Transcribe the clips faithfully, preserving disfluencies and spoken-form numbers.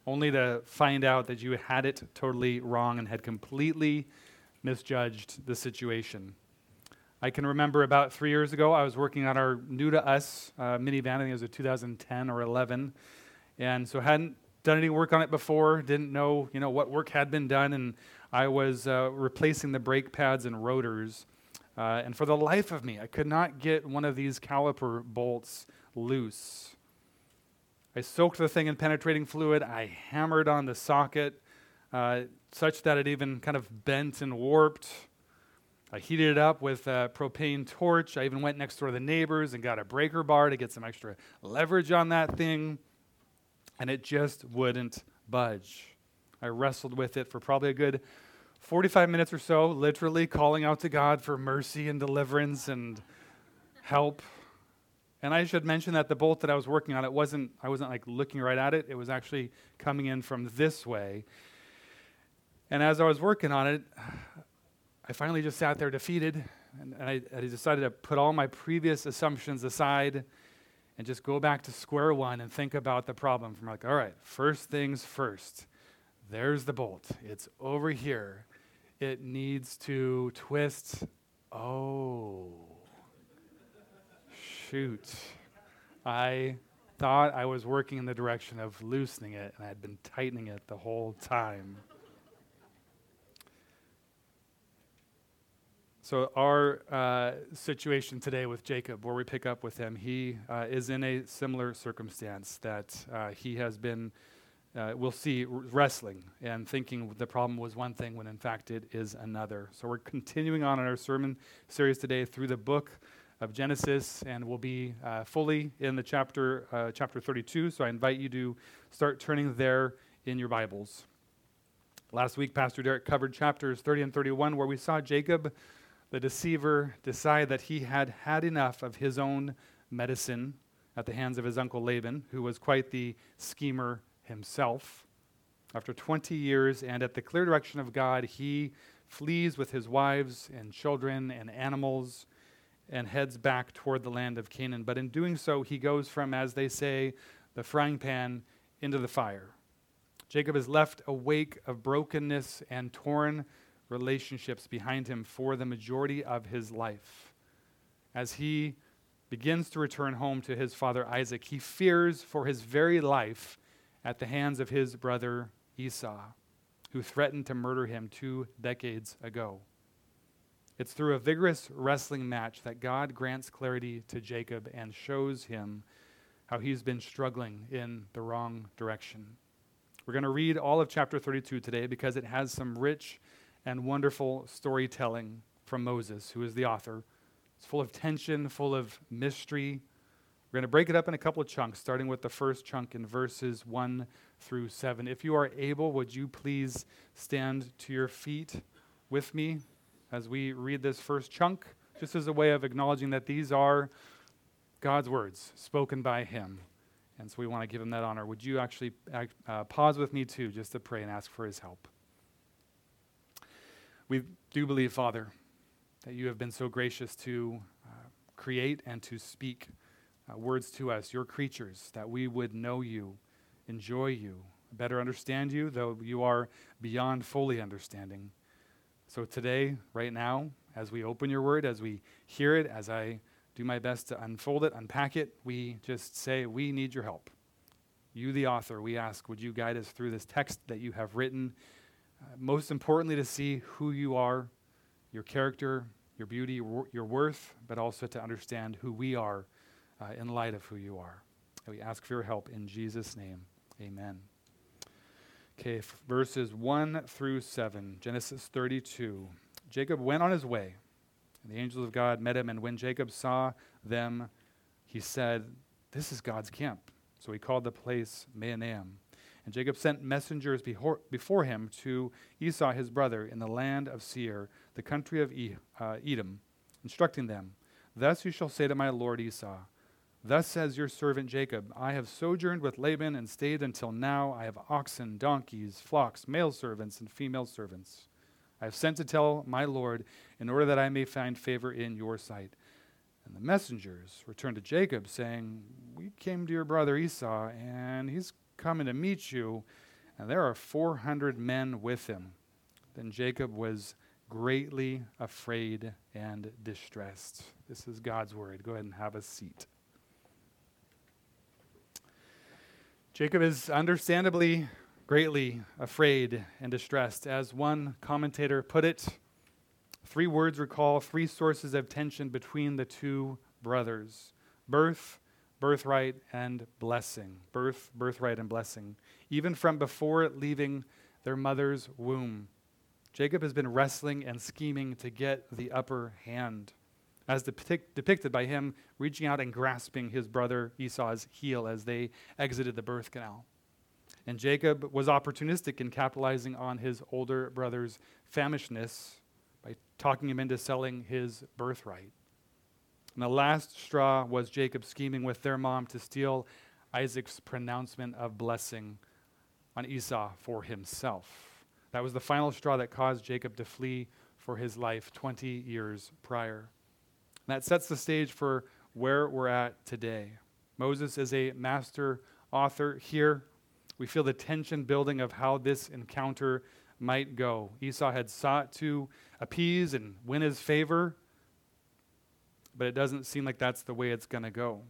only to find out that you had it totally wrong and had completely misjudged the situation. I can remember about three years ago, I was working on our New to Us uh, minivan. I think it was a two thousand ten or eleven, and so hadn't done any work on it before, didn't know, you know, what work had been done, and I was uh, replacing the brake pads and rotors, uh, and for the life of me, I could not get one of these caliper bolts loose. I soaked the thing in penetrating fluid. I hammered on the socket uh, such that it even kind of bent and warped. I heated it up with a propane torch. I even went next door to the neighbors and got a breaker bar to get some extra leverage on that thing, and it just wouldn't budge. I wrestled with it for probably a good forty-five minutes or so, literally calling out to God for mercy and deliverance and help. And I should mention that the bolt that I was working on, it wasn't, I wasn't like looking right at it. It was actually coming in from this way. And as I was working on it, I finally just sat there defeated, and I, I decided to put all my previous assumptions aside and just go back to square one and think about the problem. From like, all right, first things first. There's the bolt. It's over here. It needs to twist. Oh. Shoot. I thought I was working in the direction of loosening it, and I had been tightening it the whole time. So our uh, situation today with Jacob, where we pick up with him, he uh, is in a similar circumstance that uh, he has been, uh, we'll see, r- wrestling and thinking the problem was one thing when in fact it is another. So we're continuing on in our sermon series today through the book of Genesis, and we'll be uh, fully in the chapter uh, chapter thirty-two, so I invite you to start turning there in your Bibles. Last week, Pastor Derek covered chapters thirty and thirty-one, where we saw Jacob, the deceiver, decide that he had had enough of his own medicine at the hands of his uncle Laban, who was quite the schemer himself. After twenty years, and at the clear direction of God, he flees with his wives and children and animals and heads back toward the land of Canaan. But in doing so, he goes from, as they say, the frying pan into the fire. Jacob is left a wake of brokenness and torn relationships behind him for the majority of his life. As he begins to return home to his father Isaac, he fears for his very life at the hands of his brother Esau, who threatened to murder him two decades ago. It's through a vigorous wrestling match that God grants clarity to Jacob and shows him how he's been struggling in the wrong direction. We're going to read all of chapter thirty-two today because it has some rich and wonderful storytelling from Moses, who is the author. It's full of tension, full of mystery. We're going to break it up in a couple of chunks, starting with the first chunk in verses one through seven. If you are able, would you please stand to your feet with me as we read this first chunk, just as a way of acknowledging that these are God's words spoken by him. And so we want to give him that honor. Would you actually uh, pause with me too, just to pray and ask for his help? We do believe, Father, that you have been so gracious to uh, create and to speak uh, words to us, your creatures, that we would know you, enjoy you, better understand you, though you are beyond fully understanding. So today, right now, as we open your word, as we hear it, as I do my best to unfold it, unpack it, we just say, we need your help. You, the author, we ask, would you guide us through this text that you have written, uh, most importantly to see who you are, your character, your beauty, your, your worth, but also to understand who we are uh, in light of who you are. And we ask for your help in Jesus' name. Amen. Okay, f- verses one through seven, Genesis thirty-two. Jacob went on his way, and the angels of God met him, and when Jacob saw them, he said, "This is God's camp." So he called the place Mahanaim. And Jacob sent messengers before, before him to Esau his brother in the land of Seir, the country of e, uh, Edom, instructing them, "Thus you shall say to my lord Esau, Thus says your servant Jacob, I have sojourned with Laban and stayed until now. I have oxen, donkeys, flocks, male servants, and female servants. I have sent to tell my lord in order that I may find favor in your sight." And the messengers returned to Jacob, saying, "We came to your brother Esau, and he's coming to meet you, and there are four hundred men with him. Then Jacob was greatly afraid and distressed. This is God's word. Go ahead and have a seat. Jacob is understandably greatly afraid and distressed. As one commentator put it, three words recall three sources of tension between the two brothers: birth, birthright, and blessing. Birth, birthright, and blessing. Even from before leaving their mother's womb, Jacob has been wrestling and scheming to get the upper hand, as depict- depicted by him reaching out and grasping his brother Esau's heel as they exited the birth canal. And Jacob was opportunistic in capitalizing on his older brother's famishness by talking him into selling his birthright. And the last straw was Jacob scheming with their mom to steal Isaac's pronouncement of blessing on Esau for himself. That was the final straw that caused Jacob to flee for his life twenty years prior. And that sets the stage for where we're at today. Moses is a master author here. We feel the tension building of how this encounter might go. Esau had sought to appease and win his favor, but it doesn't seem like that's the way it's going to go.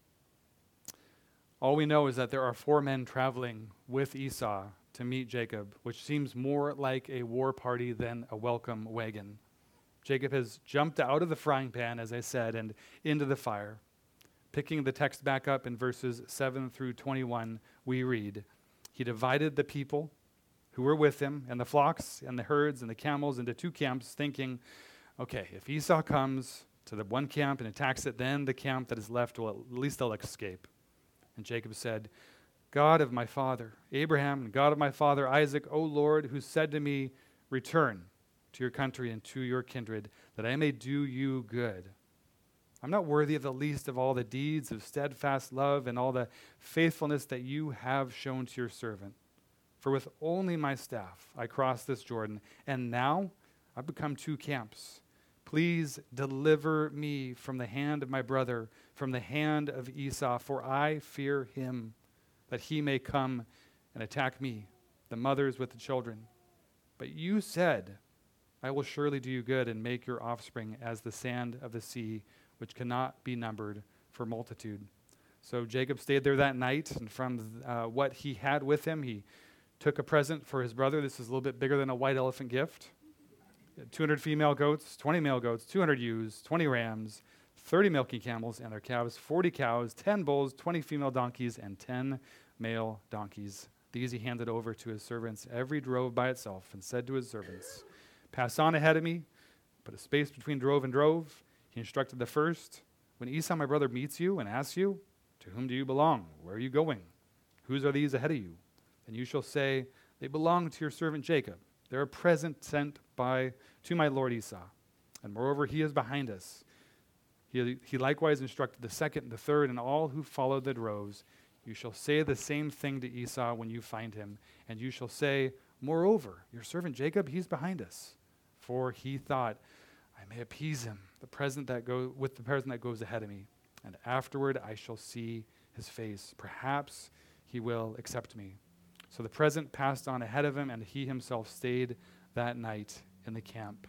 All we know is that there are four men traveling with Esau to meet Jacob, which seems more like a war party than a welcome wagon. Jacob has jumped out of the frying pan, as I said, and into the fire. Picking the text back up in verses seven through twenty-one, we read, "He divided the people who were with him and the flocks and the herds and the camels into two camps, thinking, okay, if Esau comes to the one camp and attacks it, then the camp that is left will at least they'll escape. And Jacob said, God of my father Abraham and God of my father Isaac, O Lord, who said to me, return to your country and to your kindred, that I may do you good. I'm not worthy of the least of all the deeds of steadfast love and all the faithfulness that you have shown to your servant. For with only my staff I crossed this Jordan, and now I've become two camps. Please deliver me from the hand of my brother, from the hand of Esau, for I fear him, that he may come and attack me, the mothers with the children. But you said, I will surely do you good and make your offspring as the sand of the sea, which cannot be numbered for multitude. So Jacob stayed there that night, and from uh, what he had with him, he took a present for his brother. This is a little bit bigger than a white elephant gift. two hundred female goats, twenty male goats, two hundred ewes, twenty rams, thirty milking camels and their calves, forty cows, ten bulls, twenty female donkeys, and ten male donkeys. These he handed over to his servants, every drove by itself, and said to his servants, pass on ahead of me, put a space between drove and drove. He instructed the first, when Esau, my brother, meets you and asks you, to whom do you belong? Where are you going? Whose are these ahead of you? Then you shall say, they belong to your servant Jacob. They're a present sent by to my lord Esau. And moreover, he is behind us. He, he likewise instructed the second and the third and all who followed the droves. You shall say the same thing to Esau when you find him. And you shall say, moreover, your servant Jacob, he's behind us. For he thought, I may appease him, the present that go with the present that goes ahead of me. And afterward I shall see his face. Perhaps he will accept me. So the present passed on ahead of him, and he himself stayed that night in the camp.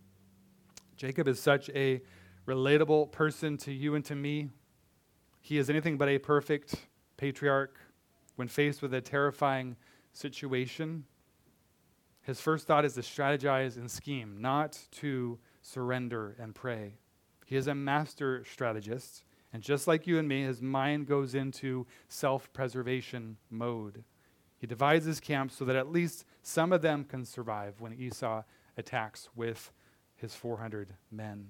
Jacob is such a relatable person to you and to me. He is anything but a perfect patriarch. When faced with a terrifying situation, his first thought is to strategize and scheme, not to surrender and pray. He is a master strategist, and just like you and me, his mind goes into self-preservation mode. He divides his camps so that at least some of them can survive when Esau attacks with his four hundred men.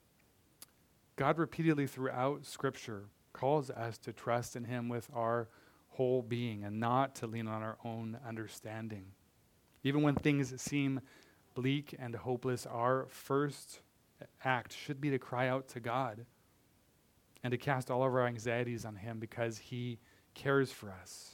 God repeatedly throughout Scripture calls us to trust in him with our whole being and not to lean on our own understanding. Even when things seem bleak and hopeless, our first act should be to cry out to God and to cast all of our anxieties on him because he cares for us.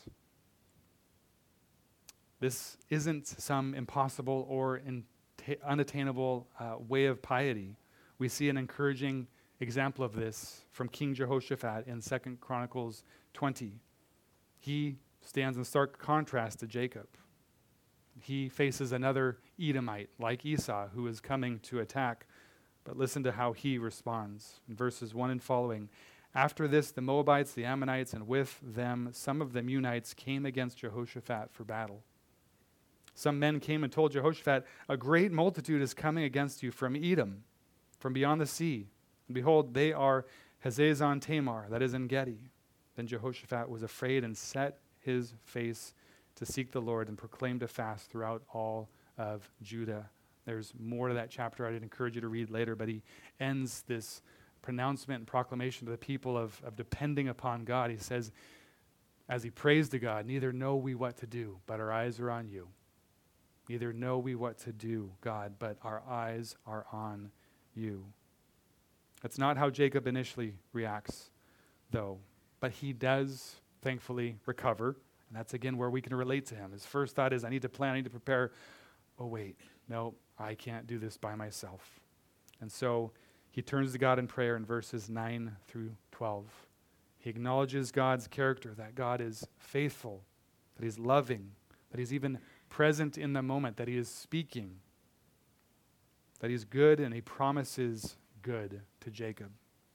This isn't some impossible or in t- unattainable uh, way of piety. We see an encouraging example of this from King Jehoshaphat in Second Chronicles twenty. He stands in stark contrast to Jacob. He faces another Edomite like Esau who is coming to attack. But listen to how he responds in verses one and following. After this, the Moabites, the Ammonites, and with them some of the Meunites came against Jehoshaphat for battle. Some men came and told Jehoshaphat, a great multitude is coming against you from Edom, from beyond the sea. And behold, they are Hazazon Tamar, that is En Gedi. Then Jehoshaphat was afraid and set his face to seek the Lord and proclaimed a fast throughout all of Judah. There's more to that chapter I'd encourage you to read later, but he ends this pronouncement and proclamation to the people of, of depending upon God. He says, as he prays to God, neither know we what to do, but our eyes are on you. Neither know we what to do, God, but our eyes are on you. That's not how Jacob initially reacts, though, but he does thankfully recover. And that's, again, where we can relate to him. His first thought is, I need to plan, I need to prepare. Oh, wait, no, I can't do this by myself. And so he turns to God in prayer in verses nine through twelve. He acknowledges God's character, that God is faithful, that he's loving, that he's even present in the moment, that he is speaking, that he's good, and he promises good to Jacob.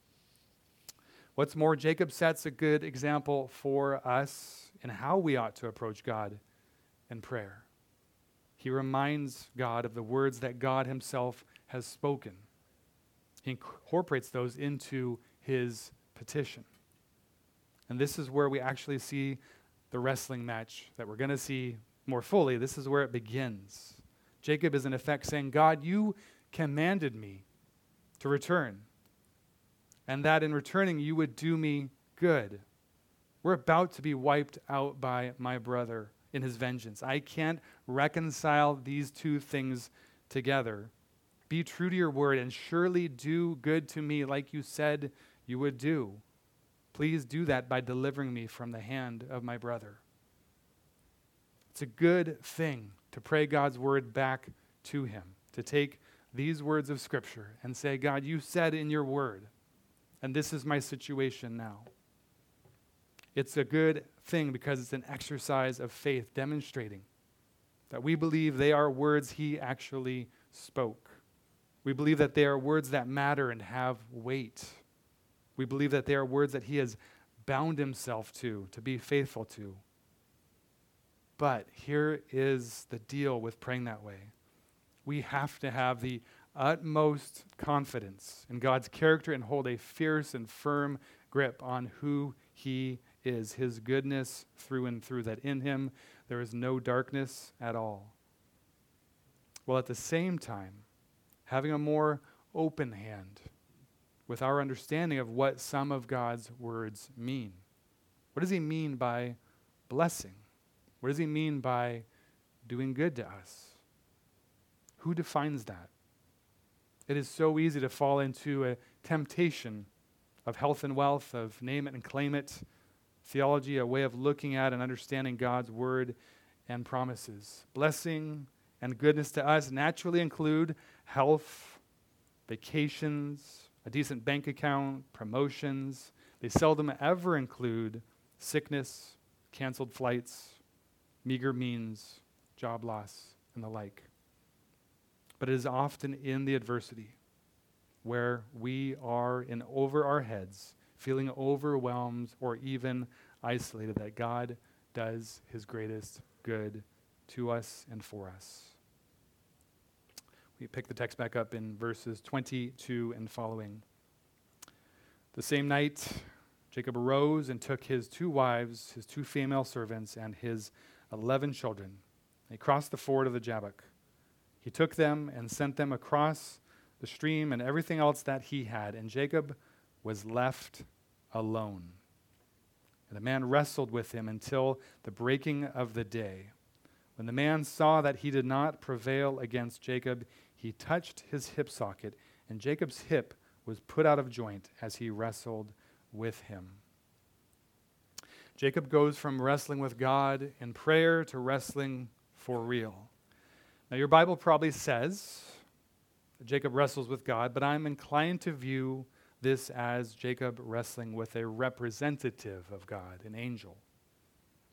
What's more, Jacob sets a good example for us in how we ought to approach God in prayer. He reminds God of the words that God himself has spoken. He incorporates those into his petition. And this is where we actually see the wrestling match that we're going to see more fully. This is where it begins. Jacob is in effect saying, God, you commanded me to return, and that in returning you would do me good. We're about to be wiped out by my brother in his vengeance. I can't reconcile these two things together. Be true to your word and surely do good to me like you said you would do. Please do that by delivering me from the hand of my brother. It's a good thing to pray God's word back to him, to take these words of Scripture and say, God, you said in your word, and this is my situation now. It's a good thing because it's an exercise of faith, demonstrating that we believe they are words he actually spoke. We believe that they are words that matter and have weight. We believe that they are words that he has bound himself to, to be faithful to. But here is the deal with praying that way. We have to have the utmost confidence in God's character and hold a fierce and firm grip on who he is, his goodness through and through, that in him there is no darkness at all. While at the same time, having a more open hand with our understanding of what some of God's words mean. What does he mean by blessing? What does he mean by doing good to us? Who defines that? It is so easy to fall into a temptation of health and wealth, of name it and claim it, theology, a way of looking at and understanding God's word and promises. Blessing and goodness to us naturally include health, vacations, a decent bank account, promotions. They seldom ever include sickness, canceled flights, meager means, job loss, and the like. But it is often in the adversity where we are in over our heads, feeling overwhelmed or even isolated, that God does his greatest good to us and for us. We pick the text back up in verses twenty-two and following. The same night, Jacob arose and took his two wives, his two female servants, and his eleven children. He crossed the ford of the Jabbok. He took them and sent them across the stream and everything else that he had, and Jacob was left alone. And the man wrestled with him until the breaking of the day. When the man saw that he did not prevail against Jacob, he touched his hip socket, and Jacob's hip was put out of joint as he wrestled with him. Jacob goes from wrestling with God in prayer to wrestling for real. Now, your Bible probably says that Jacob wrestles with God, but I'm inclined to view this as Jacob wrestling with a representative of God, an angel.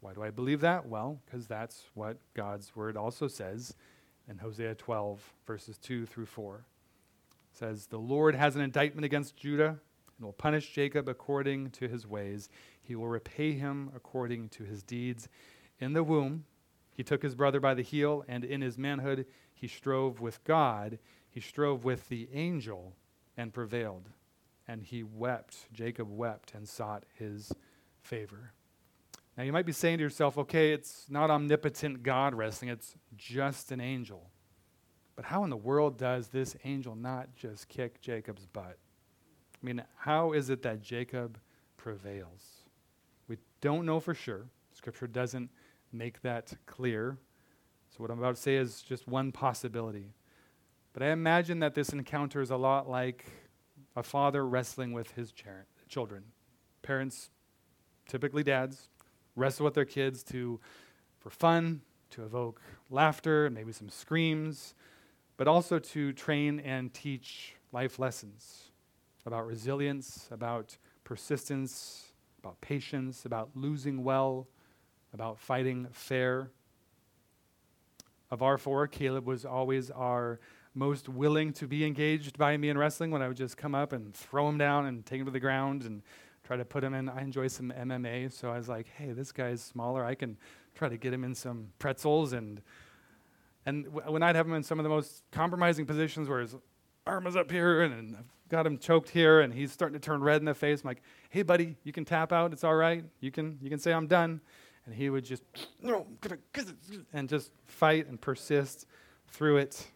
Why do I believe that? Well, because that's what God's word also says in Hosea twelve, verses two through four. It says, "The Lord has an indictment against Judah and will punish Jacob according to his ways. He will repay him according to his deeds. In the womb, he took his brother by the heel, and in his manhood, he strove with God. He strove with the angel and prevailed. And he wept, Jacob wept and sought his favor." Now you might be saying to yourself, okay, it's not omnipotent God wrestling, it's just an angel. But how in the world does this angel not just kick Jacob's butt? I mean, how is it that Jacob prevails? We don't know for sure. Scripture doesn't make that clear. So what I'm about to say is just one possibility. But I imagine that this encounter is a lot like a father wrestling with his char- children. Parents, typically dads, wrestle with their kids to, for fun, to evoke laughter and maybe some screams, but also to train and teach life lessons about resilience, about persistence, about patience, about losing well, about fighting fair. Of our four, Caleb was always our most willing to be engaged by me in wrestling when I would just come up and throw him down and take him to the ground and try to put him in. I enjoy some M M A, so I was like, hey, this guy's smaller. I can try to get him in some pretzels. And and w- when I'd have him in some of the most compromising positions where his arm is up here and, and I've got him choked here and he's starting to turn red in the face, I'm like, hey, buddy, you can tap out. It's all right. You can you can say I'm done. And he would just, no, and just fight and persist through it.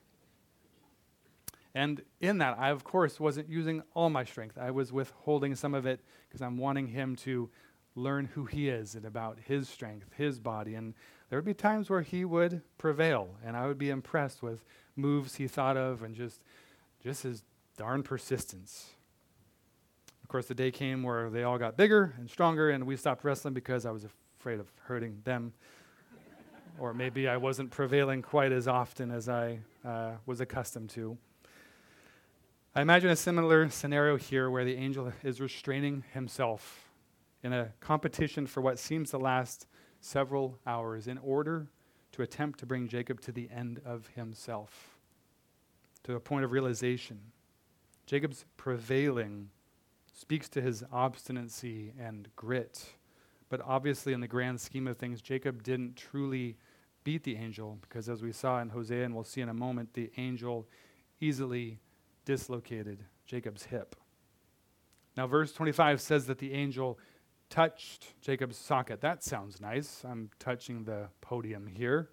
And in that, I, of course, wasn't using all my strength. I was withholding some of it because I'm wanting him to learn who he is and about his strength, his body. And there would be times where he would prevail, and I would be impressed with moves he thought of and just, just his darn persistence. Of course, the day came where they all got bigger and stronger, and we stopped wrestling because I was afraid of hurting them. Or maybe I wasn't prevailing quite as often as I uh, was accustomed to. I imagine a similar scenario here where the angel is restraining himself in a competition for what seems to last several hours in order to attempt to bring Jacob to the end of himself, to a point of realization. Jacob's prevailing speaks to his obstinacy and grit, but obviously in the grand scheme of things, Jacob didn't truly beat the angel because as we saw in Hosea, and we'll see in a moment, the angel easily dislocated Jacob's hip. Now, verse twenty-five says that the angel touched Jacob's socket. That sounds nice. I'm touching the podium here.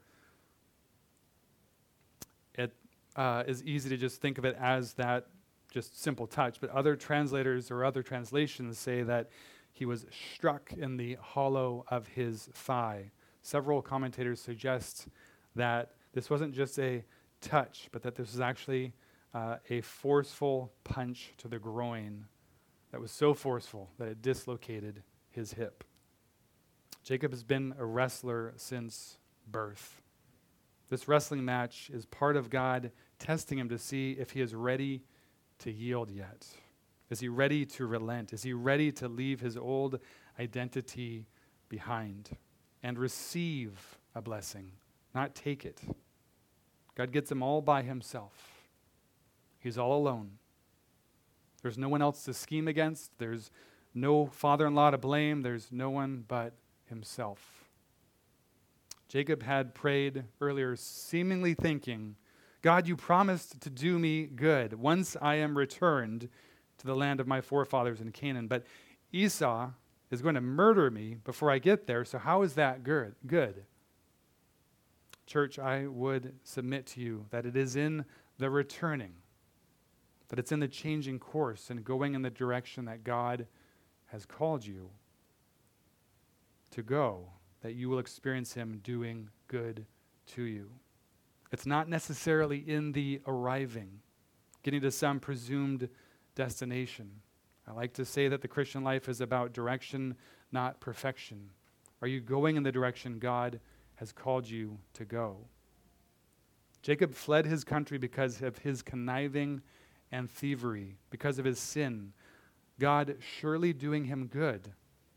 It uh, is easy to just think of it as that just simple touch, but other translators or other translations say that he was struck in the hollow of his thigh. Several commentators suggest that this wasn't just a touch, but that this was actually Uh, a forceful punch to the groin that was so forceful that it dislocated his hip. Jacob has been a wrestler since birth. This wrestling match is part of God testing him to see if he is ready to yield yet. Is he ready to relent? Is he ready to leave his old identity behind and receive a blessing, not take it? God gets him all by himself. He's all alone. There's no one else to scheme against. There's no father-in-law to blame. There's no one but himself. Jacob had prayed earlier, seemingly thinking, God, you promised to do me good once I am returned to the land of my forefathers in Canaan. But Esau is going to murder me before I get there, so how is that good? Good. Church, I would submit to you that it is in the returning, that it's in the changing course and going in the direction that God has called you to go, that you will experience him doing good to you. It's not necessarily in the arriving, getting to some presumed destination. I like to say that the Christian life is about direction, not perfection. Are you going in the direction God has called you to go? Jacob fled his country because of his conniving and thievery, because of his sin. God surely doing him good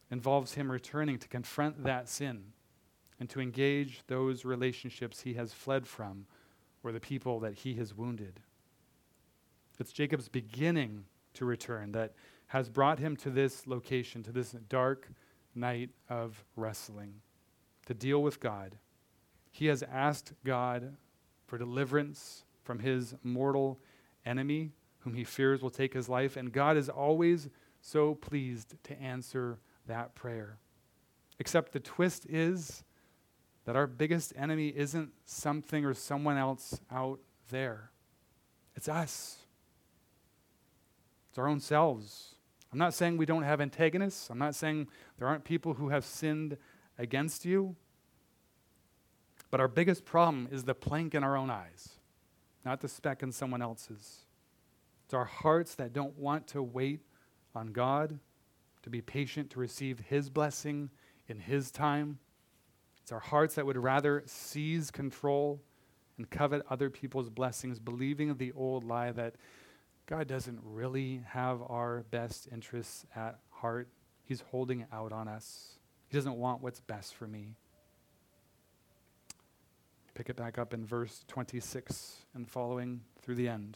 involves him returning to confront that sin and to engage those relationships he has fled from or the people that he has wounded. It's Jacob's beginning to return that has brought him to this location, to this dark night of wrestling, to deal with God. He has asked God for deliverance from his mortal enemy, whom he fears will take his life, and God is always so pleased to answer that prayer. Except the twist is that our biggest enemy isn't something or someone else out there. It's us. It's our own selves. I'm not saying we don't have antagonists. I'm not saying there aren't people who have sinned against you. But our biggest problem is the plank in our own eyes, not the speck in someone else's. It's our hearts that don't want to wait on God, to be patient to receive his blessing in his time. It's our hearts that would rather seize control and covet other people's blessings, believing the old lie that God doesn't really have our best interests at heart. He's holding out on us. He doesn't want what's best for me. Pick it back up in verse twenty-six and following through the end.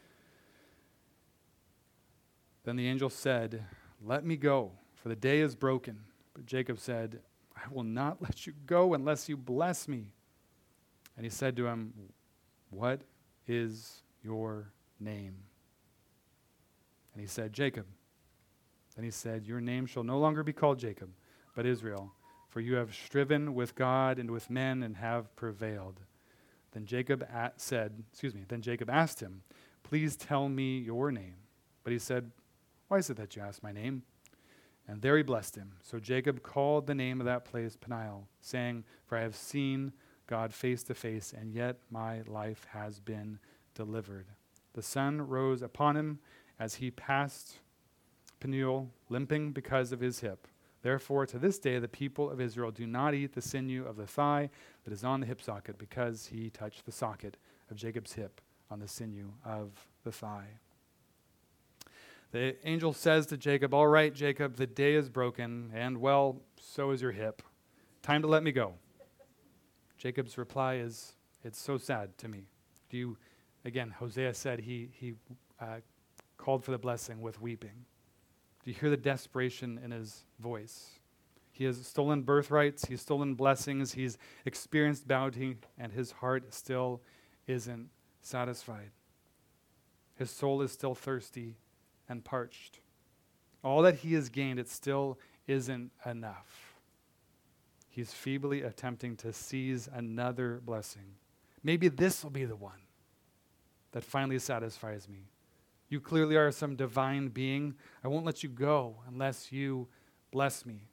Then the angel said, "Let me go, for the day is broken." But Jacob said, "I will not let you go unless you bless me." And he said to him, "What is your name?" And he said, "Jacob." Then he said, "Your name shall no longer be called Jacob, but Israel, for you have striven with God and with men and have prevailed." Then Jacob a- said, excuse me, then Jacob asked him, "Please tell me your name." But he said, "Why is it that you ask my name?" And there he blessed him. So Jacob called the name of that place Peniel, saying, "For I have seen God face to face, and yet my life has been delivered." The sun rose upon him as he passed Peniel, limping because of his hip. Therefore, to this day, the people of Israel do not eat the sinew of the thigh that is on the hip socket, because he touched the socket of Jacob's hip on the sinew of the thigh. The angel says to Jacob, "All right, Jacob, the day is broken, and well, so is your hip. Time to let me go." Jacob's reply is, "It's so sad to me." Do you, again, Hosea said he, he uh, called for the blessing with weeping. Do you hear the desperation in his voice? He has stolen birthrights, he's stolen blessings, he's experienced bounty, and his heart still isn't satisfied. His soul is still thirsty and parched. All that he has gained, it still isn't enough. He's feebly attempting to seize another blessing. Maybe this will be the one that finally satisfies me. You clearly are some divine being. I won't let you go unless you bless me.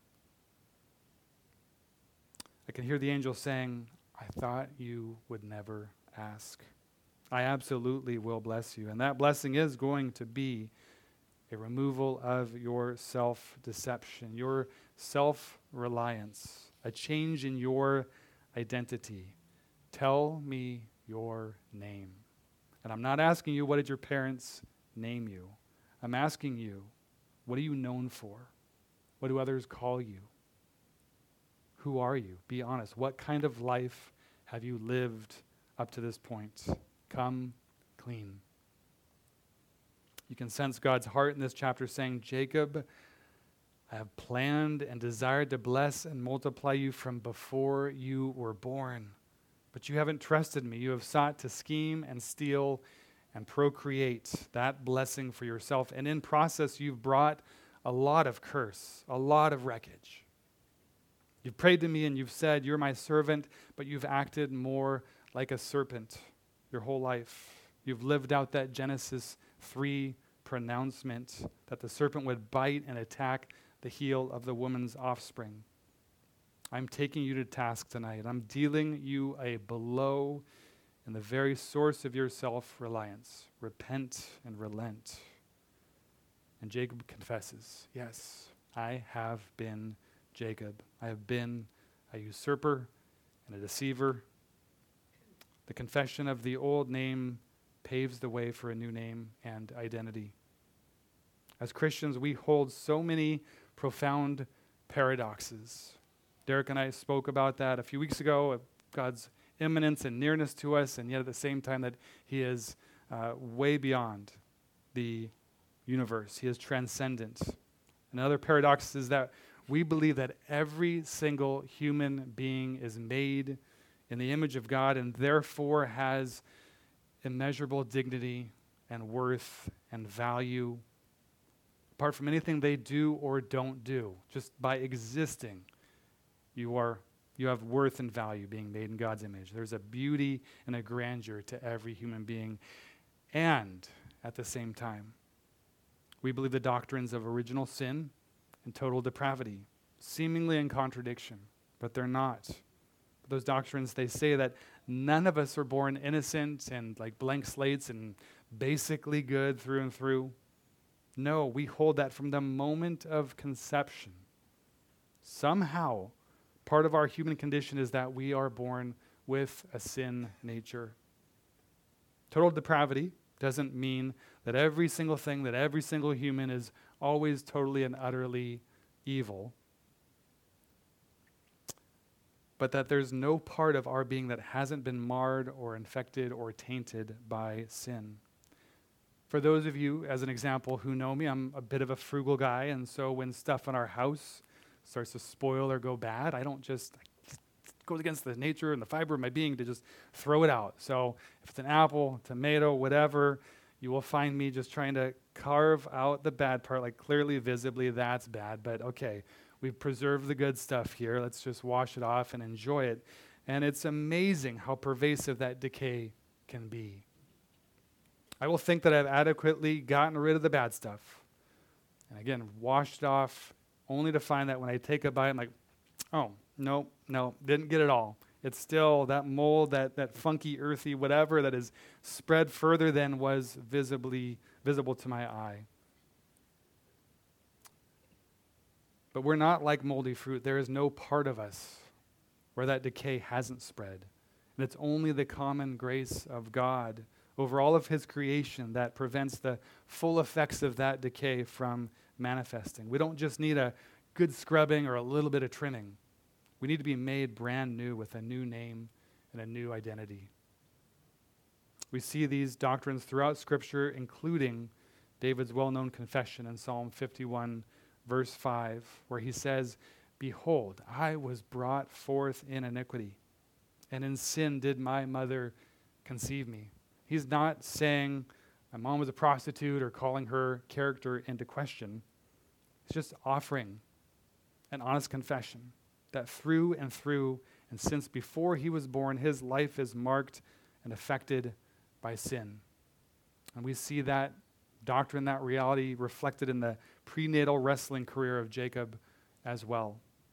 I can hear the angel saying, "I thought you would never ask. I absolutely will bless you." And that blessing is going to be a removal of your self-deception, your self-reliance, a change in your identity. Tell me your name. And I'm not asking you, what did your parents name you? I'm asking you, what are you known for? What do others call you? Who are you? Be honest. What kind of life have you lived up to this point? Come clean. You can sense God's heart in this chapter saying, "Jacob, I have planned and desired to bless and multiply you from before you were born. But you haven't trusted me. You have sought to scheme and steal and procreate that blessing for yourself. And in process, you've brought a lot of curse, a lot of wreckage. You've prayed to me and you've said, 'You're my servant,' but you've acted more like a serpent your whole life. You've lived out that Genesis three pronouncement that the serpent would bite and attack the heel of the woman's offspring. I'm taking you to task tonight. I'm dealing you a blow in the very source of your self-reliance. Repent and relent." And Jacob confesses, "Yes, I have been Jacob. I have been a usurper and a deceiver." The confession of the old name paves the way for a new name and identity. As Christians, we hold so many profound paradoxes. Derek and I spoke about that a few weeks ago, of God's immanence and nearness to us, and yet at the same time that he is uh, way beyond the universe. He is transcendent. Another paradox is that we believe that every single human being is made in the image of God and therefore has immeasurable dignity and worth and value apart from anything they do or don't do. Just by existing, you are you have worth and value being made in God's image. There's a beauty and a grandeur to every human being. And at the same time, we believe the doctrines of original sin and total depravity, seemingly in contradiction, but they're not. Those doctrines, they say that none of us are born innocent and like blank slates and basically good through and through. No, we hold that from the moment of conception. Somehow, part of our human condition is that we are born with a sin nature. Total depravity doesn't mean that every single thing, that every single human is always totally and utterly evil, but that there's no part of our being that hasn't been marred or infected or tainted by sin. For those of you, as an example, who know me, I'm a bit of a frugal guy, and so when stuff in our house starts to spoil or go bad, I don't just, it goes against the nature and the fiber of my being to just throw it out. So if it's an apple, tomato, whatever, you will find me just trying to carve out the bad part, like clearly, visibly, that's bad, but okay, we've preserved the good stuff here. Let's just wash it off and enjoy it. And it's amazing how pervasive that decay can be. I will think that I've adequately gotten rid of the bad stuff. And again, washed off, only to find that when I take a bite, I'm like, oh, no, no, didn't get it all. It's still that mold, that, that funky, earthy, whatever that is spread further than was visibly visible to my eye. But we're not like moldy fruit. There is no part of us where that decay hasn't spread. And it's only the common grace of God over all of his creation that prevents the full effects of that decay from manifesting. We don't just need a good scrubbing or a little bit of trimming. We need to be made brand new with a new name and a new identity. We see these doctrines throughout Scripture, including David's well-known confession in Psalm fifty-one, verse five, where he says, "Behold, I was brought forth in iniquity, and in sin did my mother conceive me." He's not saying my mom was a prostitute or calling her character into question. He's just offering an honest confession that through and through, and since before he was born, his life is marked and affected by sin. And we see that doctrine, that reality reflected in the prenatal wrestling career of Jacob as well.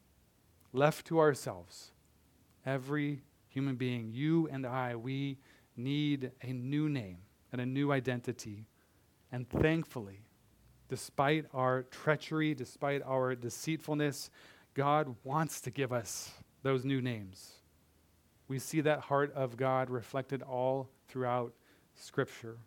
Left to ourselves, every human being, you and I, we need a new name and a new identity. And thankfully, despite our treachery, despite our deceitfulness, God wants to give us those new names. We see that heart of God reflected all throughout Scripture,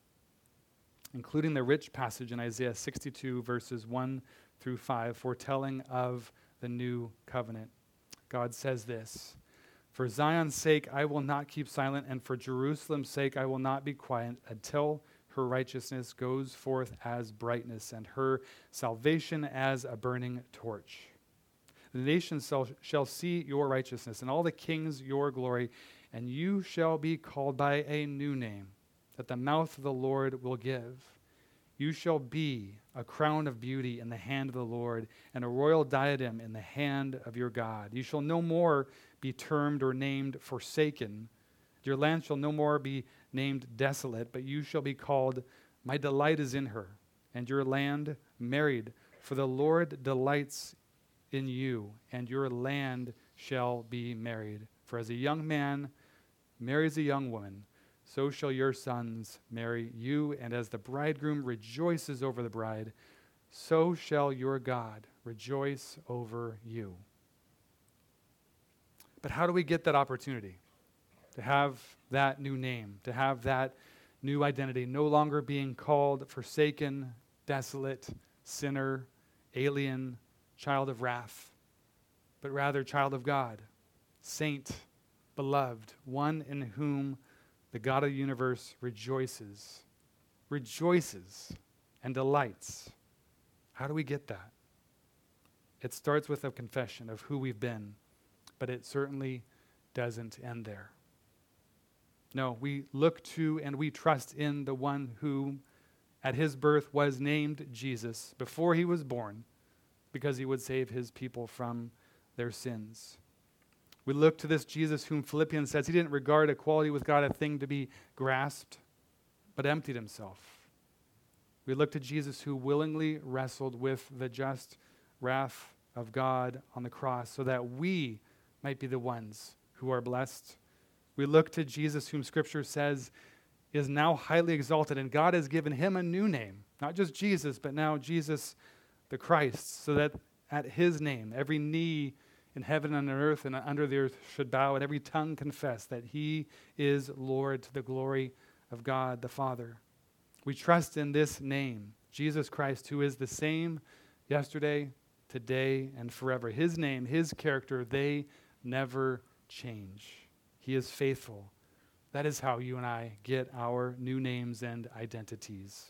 including the rich passage in Isaiah sixty-two, verses one through five, foretelling of the new covenant. God says this, "For Zion's sake I will not keep silent, and for Jerusalem's sake I will not be quiet, until her righteousness goes forth as brightness, and her salvation as a burning torch. The nations shall, shall see your righteousness, and all the kings your glory, and you shall be called by a new name that the mouth of the Lord will give. You shall be a crown of beauty in the hand of the Lord, and a royal diadem in the hand of your God. You shall no more be termed or named forsaken. Your land shall no more be named desolate, but you shall be called, my delight is in her, and your land married. For the Lord delights in you, and your land shall be married. For as a young man marries a young woman, so shall your sons marry you, and as the bridegroom rejoices over the bride, so shall your God rejoice over you." But how do we get that opportunity to have that new name, to have that new identity, no longer being called forsaken, desolate, sinner, alien, child of wrath, but rather child of God, saint, beloved, one in whom the God of the universe rejoices, rejoices and delights. How do we get that? It starts with a confession of who we've been, but it certainly doesn't end there. No, we look to and we trust in the one who at his birth was named Jesus before he was born, because he would save his people from their sins. We look to this Jesus whom Philippians says he didn't regard equality with God a thing to be grasped, but emptied himself. We look to Jesus who willingly wrestled with the just wrath of God on the cross so that we might be the ones who are blessed. We look to Jesus whom Scripture says is now highly exalted, and God has given him a new name, not just Jesus, but now Jesus the Christ, so that at his name every knee in heaven and on earth and under the earth should bow, and every tongue confess that he is Lord, to the glory of God the Father. We trust in this name, Jesus Christ, who is the same yesterday, today, and forever. His name, his character, they never change. He is faithful. That is how you and I get our new names and identities.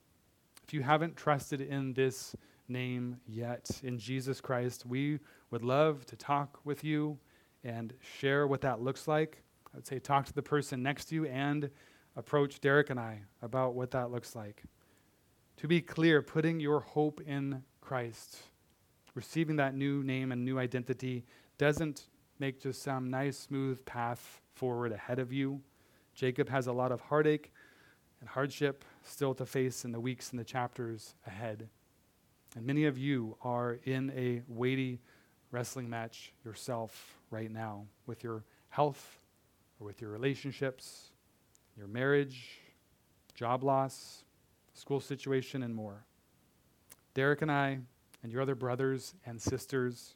If you haven't trusted in this name yet, in Jesus Christ, we would love to talk with you and share what that looks like. I would say talk to the person next to you and approach Derek and I about what that looks like. To be clear, putting your hope in Christ, receiving that new name and new identity, doesn't make just some nice, smooth path forward ahead of you. Jacob has a lot of heartache and hardship still to face in the weeks and the chapters ahead. And many of you are in a weighty wrestling match yourself right now with your health or with your relationships, your marriage, job loss, school situation, and more. Derek and I and your other brothers and sisters,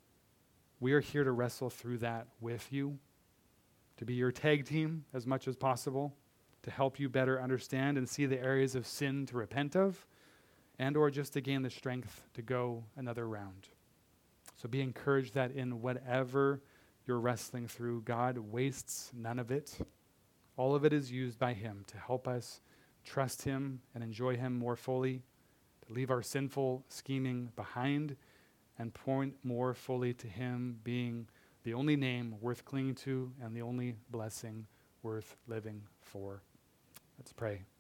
we are here to wrestle through that with you, to be your tag team as much as possible, to help you better understand and see the areas of sin to repent of, and or just to gain the strength to go another round. So be encouraged that in whatever you're wrestling through, God wastes none of it. All of it is used by him to help us trust him and enjoy him more fully, to leave our sinful scheming behind and point more fully to him being the only name worth clinging to and the only blessing worth living for. Let's pray.